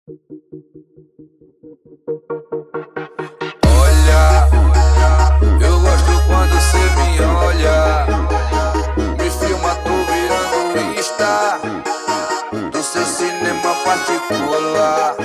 Olha, eu gosto quando cê me olha. Me filma, tô virando Insta do seu cinema particular.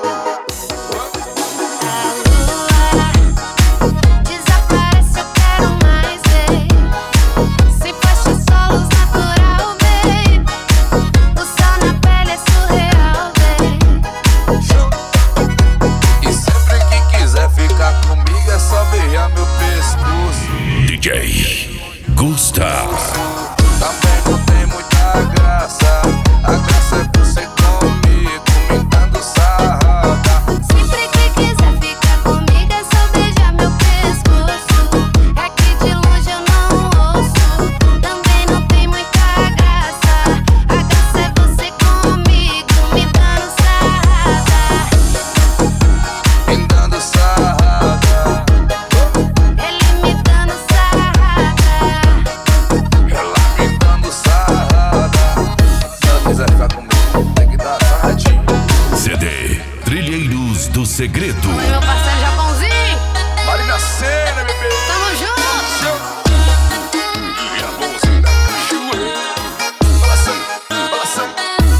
DJ Gusta. Também não tem muita graça. A graça é você comigo, me dando sarrada. Sempre que quiser ficar comigo é só beijar meu pescoço. É que de longe eu não ouço. Também não tem muita graça. A graça é você comigo, me dando sarrada. Me dando sarrada. Ele me dando sarrada. Ela me dando sarrada. Se ela quiser ficar comigo, tem que dar sarradinho. CD Trilheiros do Segredo. Meu parceiro Japãozinho, Vale minha cena, bebê. tamo junto. E a mãozinha da cachoeira. Balançando, balançando.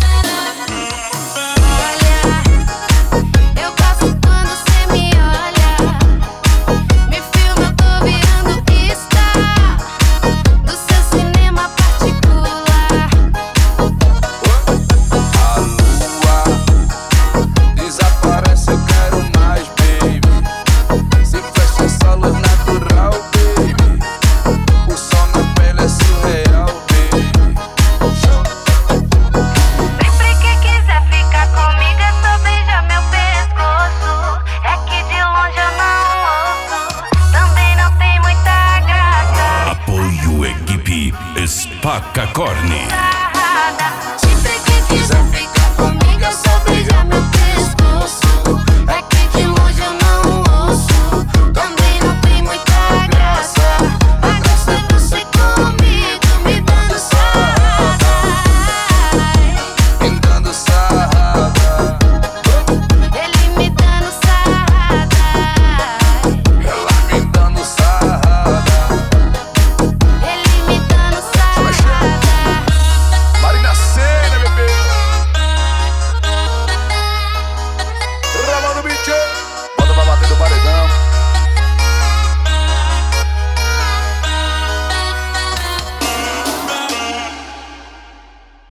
Olha, eu gosto quando cê me olha. Me filma, eu tô virando Insta do seu cinema particular. A lua desaparece, eu quero mais, baby. Se fecha essa luz natural, baby. O sol na pele é surreal, baby. Sempre que quiser ficar comigo é só beijar meu pescoço. É que de longe eu não ouço. Também não tem muita graça. Apoio Equipe Spacacorn.